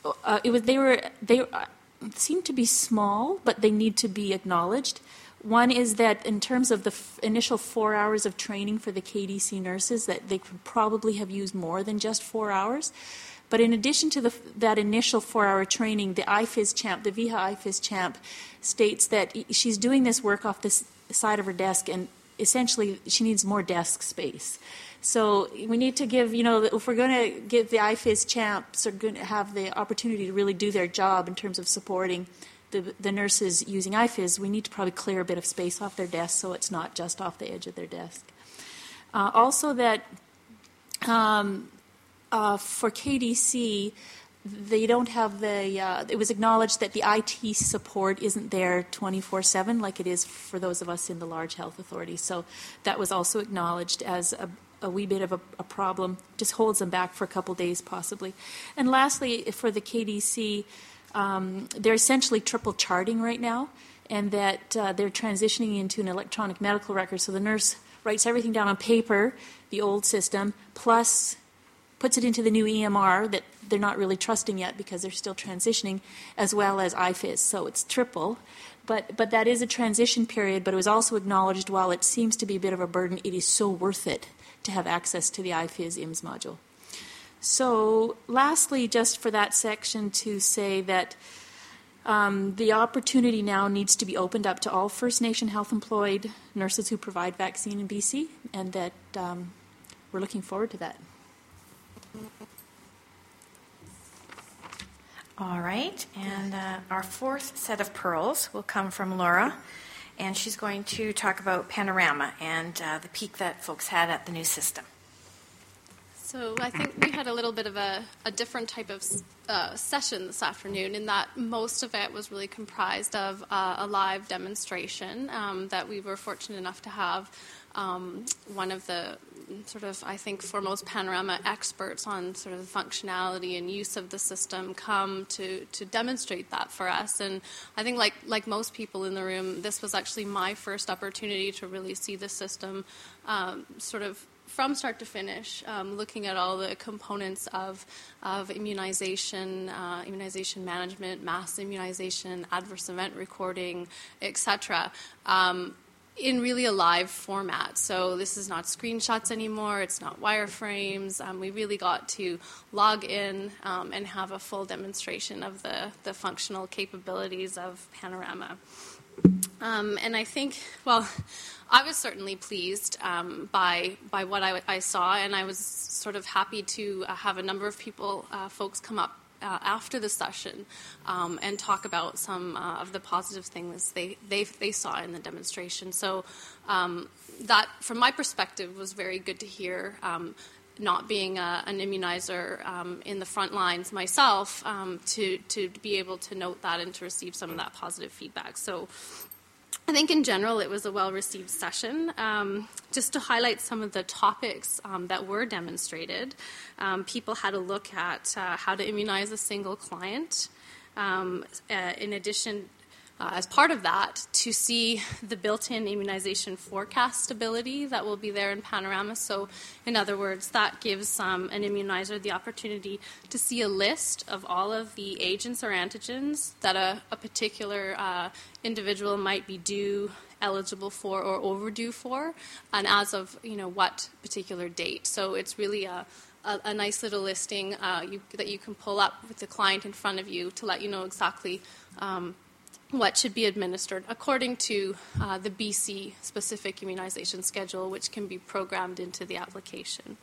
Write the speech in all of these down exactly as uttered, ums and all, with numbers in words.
uh, it was they were they uh, seemed to be small, but they need to be acknowledged. One is that in terms of the f- initial four hours of training for the K D C nurses, that they could probably have used more than just four hours. But in addition to the, that initial four-hour training, the I F I S champ, the V H A I F I S champ, states that she's doing this work off the side of her desk, and essentially she needs more desk space. So we need to give, you know, if we're going to give the I F I S champs are going to have the opportunity to really do their job in terms of supporting the, the nurses using I F I S, we need to probably clear a bit of space off their desk so it's not just off the edge of their desk. Uh, also that um, uh, for K D C, they don't have the, uh, it was acknowledged that the I T support isn't there twenty-four seven like it is for those of us in the large health authorities. So that was also acknowledged as a, a wee bit of a, a problem, just holds them back for a couple days possibly. And lastly, for the K D C, um, they're essentially triple charting right now, and that uh, they're transitioning into an electronic medical record. So the nurse writes everything down on paper, the old system, plus puts it into the new E M R that they're not really trusting yet because they're still transitioning, as well as I F I S. So it's triple. But but that is a transition period, but it was also acknowledged while it seems to be a bit of a burden, it is so worth it to have access to the I F I S I M S module. So lastly, just for that section to say that um, the opportunity now needs to be opened up to all First Nation health employed nurses who provide vaccine in B C, and that um, we're looking forward to that. All right, and uh, our fourth set of pearls will come from Laura, and she's going to talk about Panorama and uh, the peak that folks had at the new system. So I think we had a little bit of a, a different type of uh, session this afternoon, in that most of it was really comprised of uh, a live demonstration um, that we were fortunate enough to have um, one of the sort of, I think, foremost Panorama experts on sort of the functionality and use of the system come to, to demonstrate that for us. And I think like, like most people in the room, this was actually my first opportunity to really see the system um, sort of from start to finish, um, looking at all the components of, of immunization, uh, immunization management, mass immunization, adverse event recording, et cetera, um, in really a live format. So this is not screenshots anymore, it's not wireframes. Um, we really got to log in um, and have a full demonstration of the, the functional capabilities of Panorama. Um, and I think, well, I was certainly pleased um, by by what I, I saw, and I was sort of happy to uh, have a number of people, uh, folks come up uh, after the session um, and talk about some uh, of the positive things they, they they saw in the demonstration. So um, that, from my perspective, was very good to hear. Um, not being a, an immunizer um, in the front lines myself, um, to, to be able to note that and to receive some of that positive feedback. So I think in general it was a well-received session. Um, just to highlight some of the topics um, that were demonstrated, um, people had a look at uh, how to immunize a single client. Um, uh, in addition, Uh, as part of that, to see the built-in immunization forecast stability that will be there in Panorama. So, in other words, that gives um, an immunizer the opportunity to see a list of all of the agents or antigens that a, a particular uh, individual might be due, eligible for, or overdue for, and as of, you know, what particular date. So it's really a A, a nice little listing uh, you, that you can pull up with the client in front of you to let you know exactly um, what should be administered according to uh, the B C specific immunization schedule, which can be programmed into the application.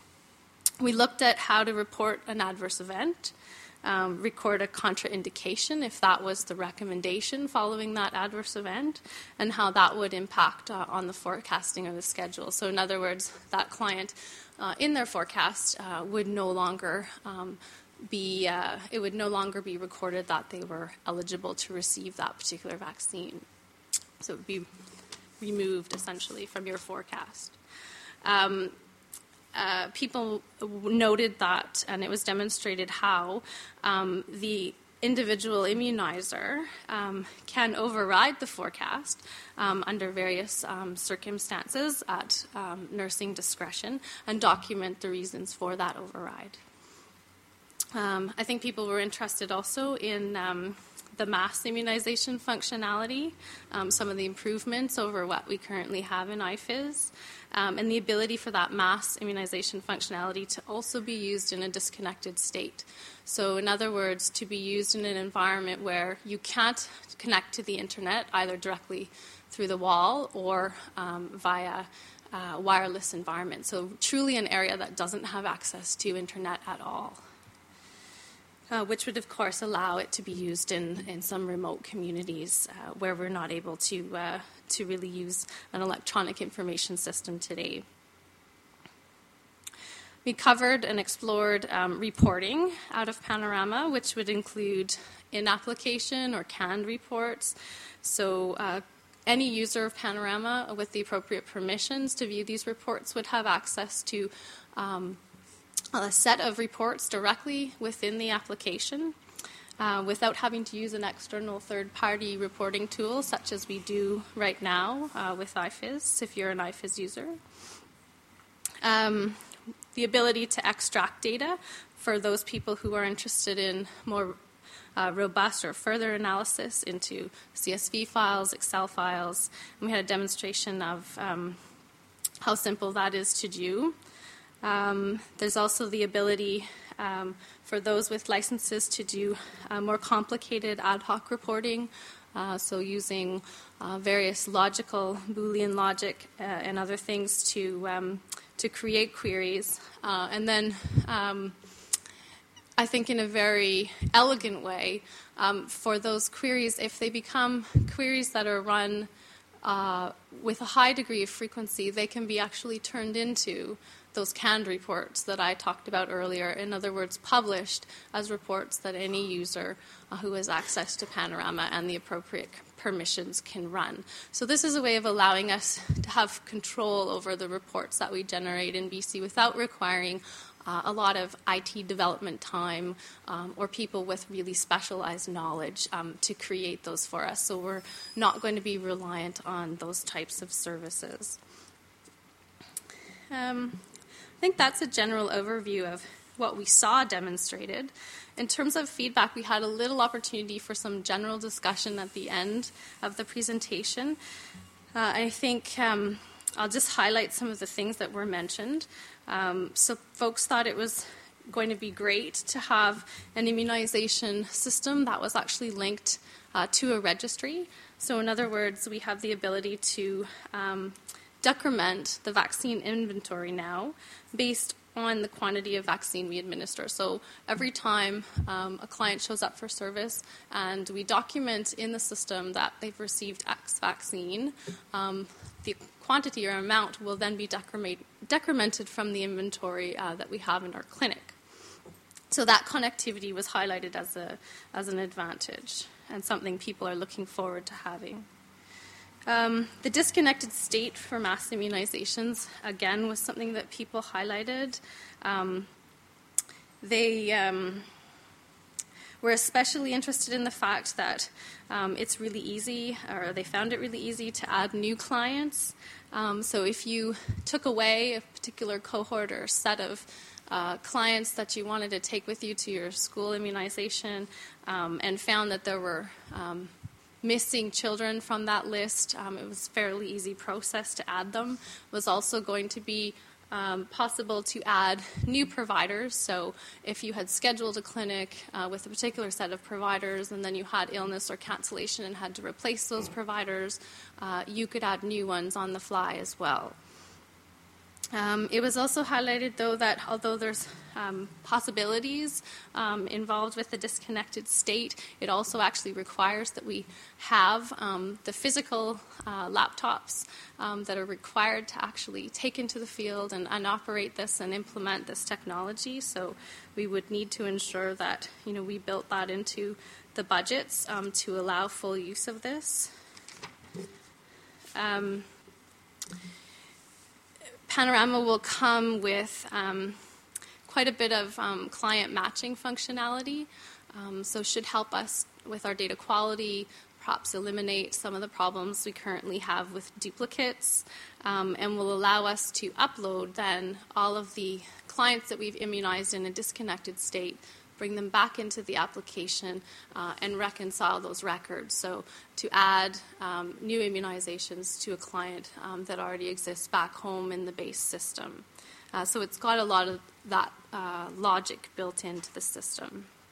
We looked at how to report an adverse event, um, record a contraindication if that was the recommendation following that adverse event, and how that would impact uh, on the forecasting of the schedule. So in other words, that client uh, in their forecast uh, would no longer um, be, uh, it would no longer be recorded that they were eligible to receive that particular vaccine. So it would be removed essentially from your forecast. Um, uh, people noted that, and it was demonstrated how um, the individual immunizer um, can override the forecast um, under various um, circumstances at um, nursing discretion and document the reasons for that override. Um, I think people were interested also in um, the mass immunization functionality, um, some of the improvements over what we currently have in I F I S, um, and the ability for that mass immunization functionality to also be used in a disconnected state. So in other words, to be used in an environment where you can't connect to the internet, either directly through the wall or um, via uh, wireless environment. So truly an area that doesn't have access to internet at all. Uh, which would, of course, allow it to be used in, in some remote communities uh, where we're not able to, uh, to really use an electronic information system today. We covered and explored um, reporting out of Panorama, which would include in-application or canned reports. So uh, any user of Panorama with the appropriate permissions to view these reports would have access to um, a set of reports directly within the application uh, without having to use an external third-party reporting tool such as we do right now uh, with I F I S, if you're an I F I S user. Um, the ability to extract data for those people who are interested in more uh, robust or further analysis into C S V files, Excel files. And we had a demonstration of um, how simple that is to do. Um, there's also the ability um, for those with licenses to do uh, more complicated ad hoc reporting, uh, so using uh, various logical, Boolean logic uh, and other things to, um, to create queries. Uh, and then um, I think in a very elegant way, um, for those queries, if they become queries that are run uh, with a high degree of frequency, they can be actually turned into those canned reports that I talked about earlier, in other words, published as reports that any user uh, who has access to Panorama and the appropriate permissions can run. So this is a way of allowing us to have control over the reports that we generate in B C without requiring uh, a lot of I T development time um, or people with really specialized knowledge um, to create those for us. So we're not going to be reliant on those types of services. Um, I think that's a general overview of what we saw demonstrated. In terms of feedback, we had a little opportunity for some general discussion at the end of the presentation. Uh, I think um, I'll just highlight some of the things that were mentioned. Um, so folks thought it was going to be great to have an immunization system that was actually linked uh, to a registry. So in other words, we have the ability to um, decrement the vaccine inventory now based on the quantity of vaccine we administer. So every time um, a client shows up for service and we document in the system that they've received X vaccine, um, the quantity or amount will then be decremented from the inventory uh, that we have in our clinic. So that connectivity was highlighted as a as an advantage and something people are looking forward to having. Um, the disconnected state for mass immunizations, again, was something that people highlighted. Um, they um, were especially interested in the fact that um, it's really easy, or they found it really easy to add new clients. Um, so if you took away a particular cohort or set of uh, clients that you wanted to take with you to your school immunization um, and found that there were um, missing children from that list, um, it was a fairly easy process to add them. It was also going to be um, possible to add new providers. So if you had scheduled a clinic uh, with a particular set of providers and then you had illness or cancellation and had to replace those providers, uh, you could add new ones on the fly as well. Um, it was also highlighted, though, that although there's um, possibilities um, involved with the disconnected state, it also actually requires that we have um, the physical uh, laptops um, that are required to actually take into the field and, and operate this and implement this technology. So we would need to ensure that, you know, we built that into the budgets um, to allow full use of this. Um, Panorama will come with um, quite a bit of um, client matching functionality, um, so should help us with our data quality, perhaps eliminate some of the problems we currently have with duplicates, um, and will allow us to upload then all of the clients that we've immunized in a disconnected state bring them back into the application, uh, and reconcile those records. So to add um, new immunizations to a client um, that already exists back home in the base system. Uh, so it's got a lot of that uh, logic built into the system.